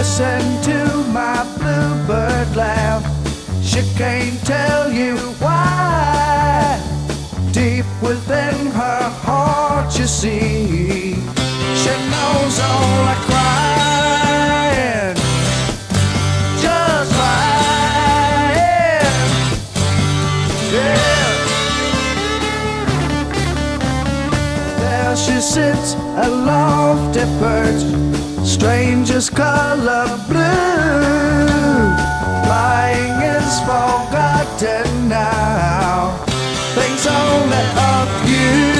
Listen to my bluebird laugh. She can't tell you why. Deep within her heart, you see, she knows all the crying, just lying. Yeah. There she sits, a lofty perch, stranger's color blue. Lying is forgotten now, thinks only of you.